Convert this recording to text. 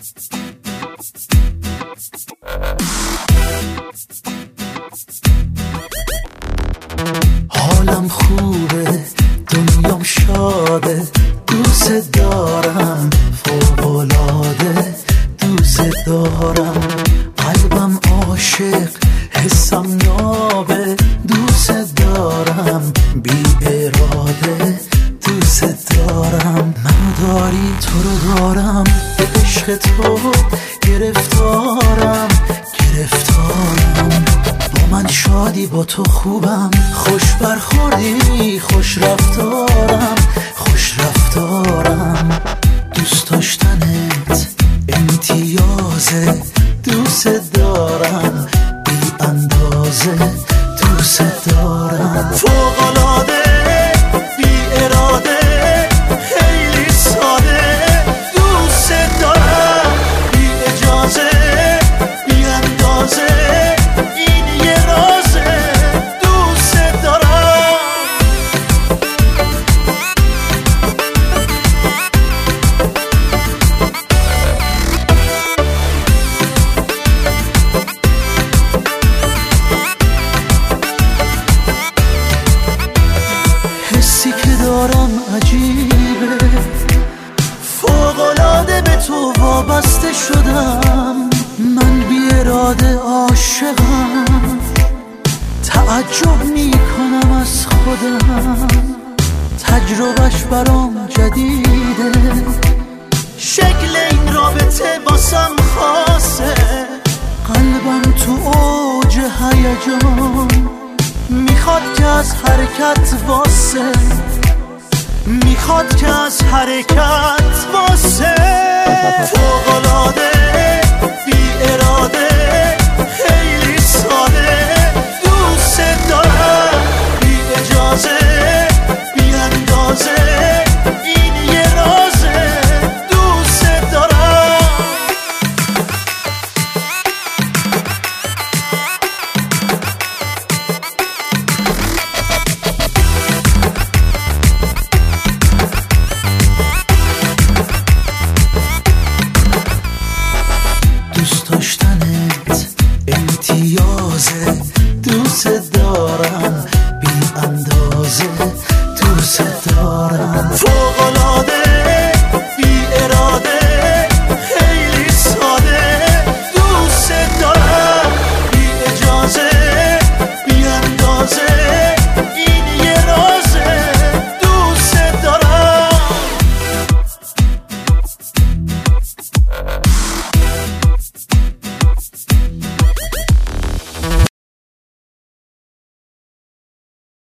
حالم خوبه، دنیام شاده، دوست دارم فوق‌العاده، دوست دارم، قلبم عاشق، حسم نابه، دوست دارم، بی اراده، دوست دارم. منو داری، تو رو دارم، به عشق تو گرفتارم. با من شادی، با تو خوبم، خوش برخوردی، خوش رفتارم، دوست داشتنت امتیازه، دوست دارم، بی اندازه، دوست دارم. فوق‌العاده، بی اراده، خیلی ساده، دوست دارم، بی اجازه، بی اندازه، این یه رازه، دوست دارم. حسی که دارم عجیبه، فوق‌العاده به تو وابسته شدم، من بی اراده عاشقم، تعجب میکنم از خودم، تجربهش برام جدیده، شکل این رابطه باسم خاصه، قلبم تو اوج هیجان، میخواد که از حرکت واسه، میخواد که از حرکت واسه.